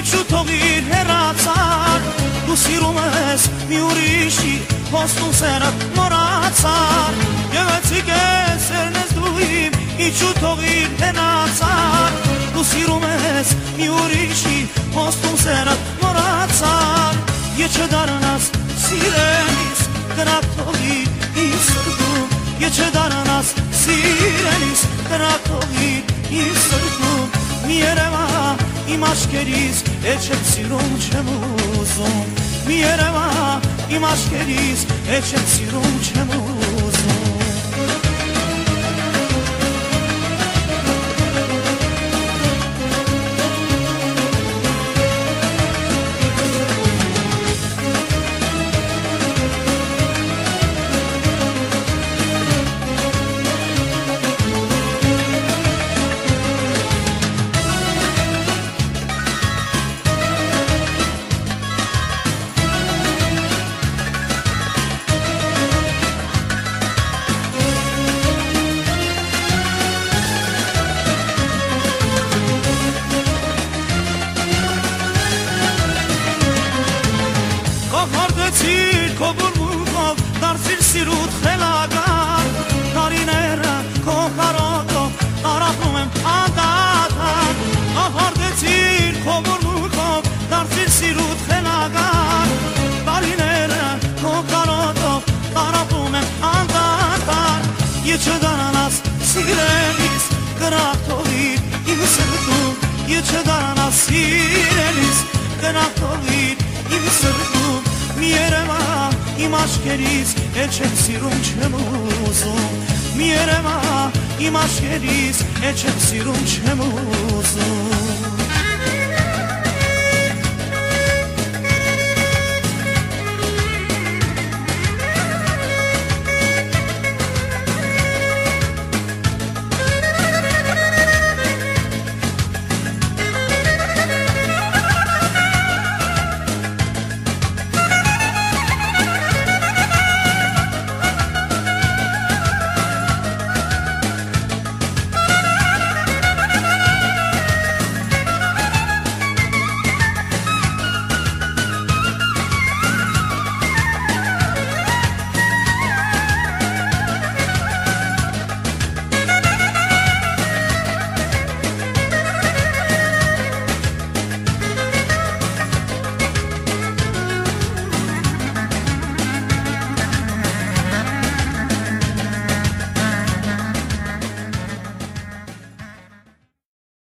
իջու թողիր հեռացար դու սիրում ես մի ուրիշի խոստում սերդ մոռացար գեղեցիկ ես սերն ես դու իմ իջու թողիր հեռացար դու սիրում ես մի ուրիշի խոստում սերդ մոռացար Եչը դարանաս սիրելիս կրակ թողիր իմ սրտում Եչը դարանաս սիրելիս կրակ թողիր իմ սրտում Մի երևա իմ աշկերիս էջ եմ սիրում չեմ ուզում Մի երևա իմ աշկերիս էջ եմ սիրում չեմ ուզում Հորդեցիր քո բուրմունքով, դարձիր սիրուտ խելագար Տարիները քո կարոտով, տարապում եմ անդադար Հորդեցիր քո բուրմունքով, դարձիր սիրուտ խելագար Տարիները քո կարոտով, տարապում եմ անդադար Եչը դարանաս սիրելիս, կրակ թողիր իմ սրտում Եչը դարանաս սիրելիս, կրակ թողիր իմ սրտում Մի երևա իմ աշկերիս էջ եմ սիրում չեմ ուզում Մի երևա իմ աշկերիս էջ եմ սիրում չեմ ուզում